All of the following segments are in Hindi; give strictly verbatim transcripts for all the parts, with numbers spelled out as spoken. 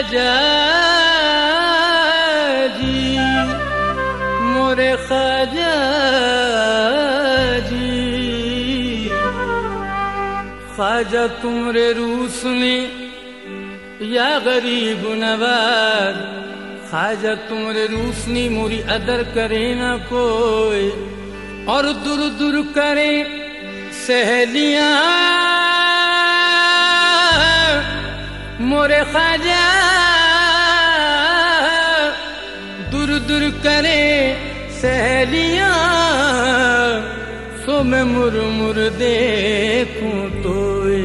ख्वाजा जी, मोरे ख्वाजा जी, ख्वाजा तुमरे रूसने या गरीब नवाज, ख्वाजा तुमरे रूसनी मोरी अदर करे ना कोई, और दूर दूर करे सहेलियां मोरे ख्वाजा, दूर दूर करे सहेलियां, सो मैं मुर मुर देखूं तोए,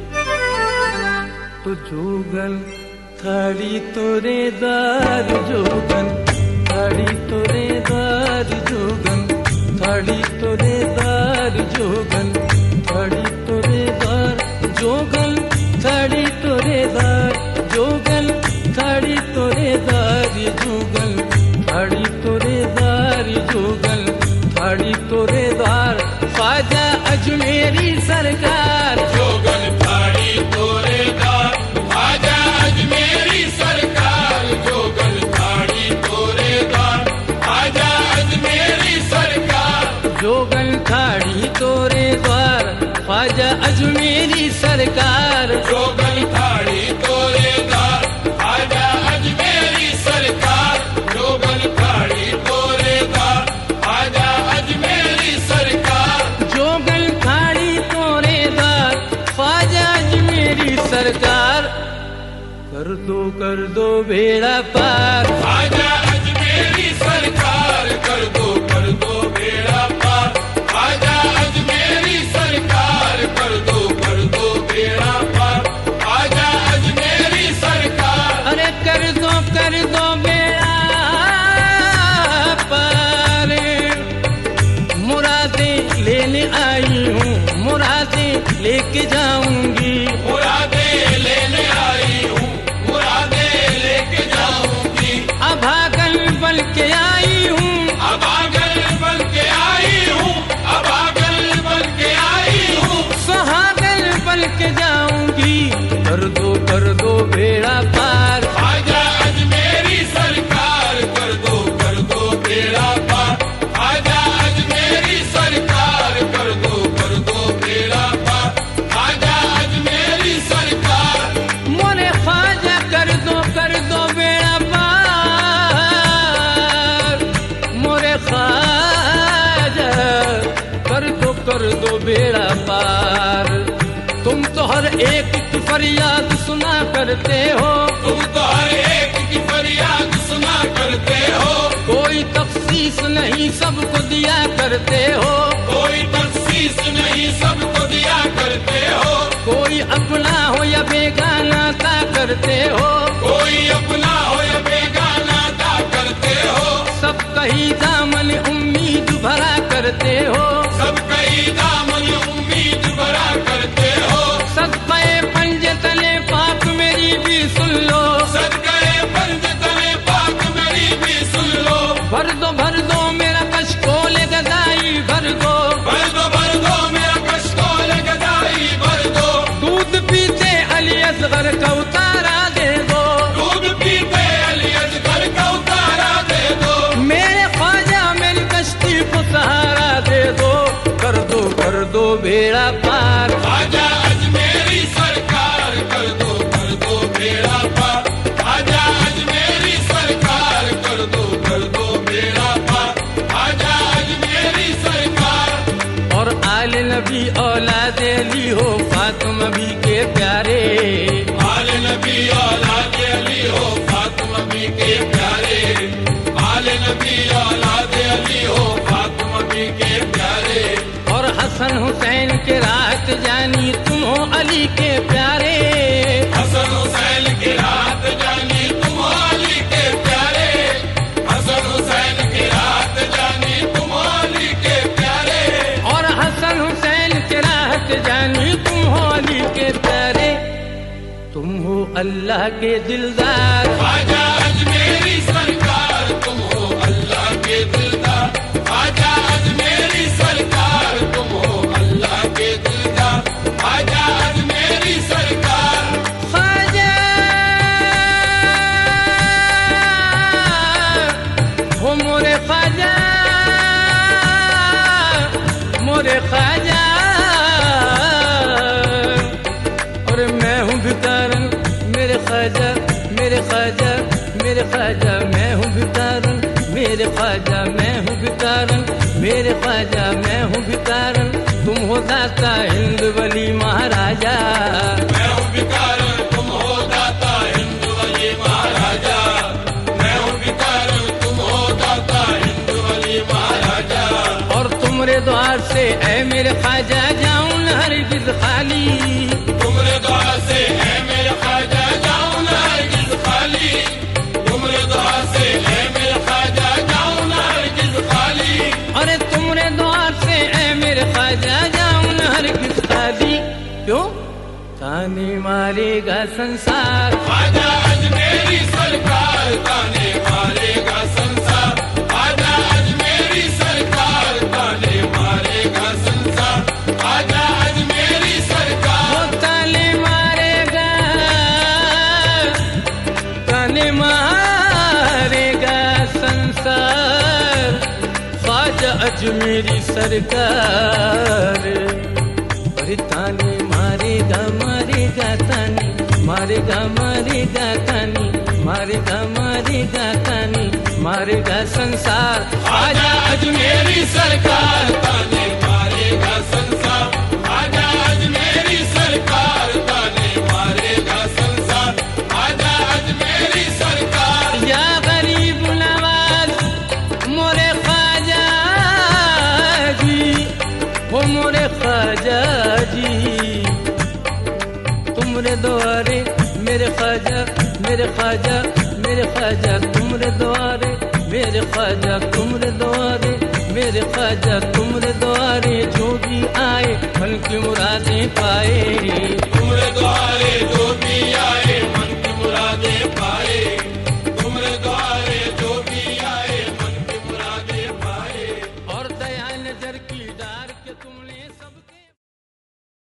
तो जोगन थाड़ी तोरे दार जोगन, थाड़ी तोरे दार जोगन, थाड़ी तोरे दार जोगन, थाड़ी तोरे दार जोगन, थाड़ी तोरे दार जोगन, थाड़ी तोरे दार जोगन, थाड़ी तोरे दार जोगन, थाड़ी तोरे दार ख्वाजा अजमेरी सरकार, जोगन थाड़ी तोरे दार ख्वाजा अजमेरी सरकार, जोगन थाड़ी तोरे दार ख्वाजा अजमेरी सरकार, जोगन थाड़ी तोरे द्वार ख्वाजा अजमेरी सरकार, जोगन थाड़ी तोरे दार ख्वाजा अजमेरी सरकार, जोगन थाड़ी तोरे दार ख्वाजा अजमेरी सरकार, जोगन थाड़ी तोरे द्वार ख्वाजा अजमेरी सरकार, कर दो कर दो बेड़ा पार, ख्वाजा अजमेरी सरकार, कर दो कर दो बेड़ा पार, ख्वाजा अजमेरी सरकार, कर दो कर दो बेड़ा पार, ख्वाजा अजमेरी सरकार, अरे कर दो कर दो बेड़ा पार, मुरादें लेने आई हूँ, मुरादें लेके जाऊंगी, मुरादें लेने आई हूँ, मुरादें लेके जाऊंगी, अभागन बन के आई हूँ, अभागन बन के आई हूँ, अभागन बन के आई हूँ, सुहागन बन के जाऊंगी, कर दो कर दो बेड़ा पार, ख्वाजा अजमेरी सरकार, कर दो कर दो बेड़ा पार, ख्वाजा अजमेरी सरकार, कर दो कर दो बेड़ा पार, ख्वाजा अजमेरी सरकार, मोरे ख्वाजा कर दो कर दो बेड़ा पार, मोरे ख्वाजा कर दो कर दो बेड़ा पार, तुम तो हर एक की फरियाद सुना करते हो, तुम तो हर एक की फरियाद सुना करते हो, कोई तखसीस नहीं सबको दिया करते हो, कोई तखसीस नहीं सबको दिया करते हो, कोई अपना हो या बेगाना ता करते हो, कोई अपना हो या बेगाना ता करते हो, सब कहीं दामन उम्मीद भरा करते हो, सब कई दामन उम्मीद भरा करते हो, सदक़े पंजे तले पाक मेरी भी सुन लो, सदक़े पंज तले पाक मेरी भी सुन लो, भर दो भर दो मेरा कशकोल गदाई भर दो, भर दो भर दो मेरा कशकोल गदाई भर दो, दूध पीते अली असगर का उतारा दे दो, दूध पीते अली असगर का उतारा दे दो, मेरे ख्वाजा मेरी कश्ती को सहारा दे दो, कर दो कर दो बेड़ा पार, ख्वाजा अजमेरी सरकार, कर दो कर दो बेड़ा पार, ख्वाजा अजमेरी सरकार, कर दो कर दो बेड़ा पार, ख्वाजा अजमेरी सरकार, और आल नबी औलाद अली हो फातिमा भी के प्यारे, आल नबी औलाद अली हो फातिमा भी के प्यारे, आल नबी औलाद अली हो फातिमा भी के प्यारे, और हसन हुसैन के राहत जानी तुम हो अली के प्यारे, हसन हुसैन की रात जानी तुम हो अली के प्यारे, हसन हुसैन की रात जानी तुम हो अली के प्यारे, और हसन हुसैन के राहत जानी तुम हो अली के प्यारे, तुम हो अल्लाह के दिलदार, ख्वाजा अजमेरी सरकार, तुम हो अल्लाह के दिलदार, ख्वाजा अजमेरी सरकार, तुम हो अल्लाह के दिलदार, ख्वाजा अजमेरी सरकार, ख्वाजा मोरे ख्वाजा मोरे ख्वाजा और मैं हूँ भिखारन मेरे ख्वाजा मेरे ख्वाजा मेरे ख्वाजा मैं हूँ भिखारन मेरे ख्वाजा मैं हूँ भिखारन मेरे ख्वाजा मैं हूँ भिखारन तुम हो दाता हिंद वली महाराजा मैं हूँ भिखारन तुम हो दाता हिंद वली महाराजा मैं हूँ भिखारन तुम हो दाता हिंद वली महाराजा और तुमरे द्वार से ऐ मेरे ख्वाजा जाऊं न हरगिज खाली तुमरे द्वार से ऐ मेरे ख्वाजा जाऊं न हरगिज खाली तुमरे द्वार से ऐ मेरे ख्वाजा जाऊं न हरगिज खाली अरे तुमरे द्वार से ऐ मेरे ख्वाजा जाऊं न हरगिज खाली क्यों ताने मारेगा संसार ख्वाजा अजमेरी सरकार ताने मारेगा संसार ख्वाजा अजमेरी सरकार ताने मारेगा संसार ख्वाजा अजमेरी सरकार वो ताने मारेगा ताने मारेगा संसार ख्वाजा अजमेरी सरकार अरे ताने मारेगा मारेगा ताने मारेगा मारेगा ताने मारेगा मारेगा ताने मारेगा संसार ख्वाजा अजमेरी सरकार ताने मारेगा संसार ख्वाजा अजमेरी सरकार ताने मारेगा संसार ख्वाजा अजमेरी सरकार या गरीब नवाज मोरे ख्वाजा जी हो मोरे ख्वाजा जी तुमरे द्वारे मेरे ख्वाजा मेरे ख्वाजा मेरे ख्वाजा तुमरे द्वारे मेरे ख्वाजा तुमरे द्वारे मेरे ख्वाजा तुमरे द्वारे जो भी आए मन की मुरादें पाए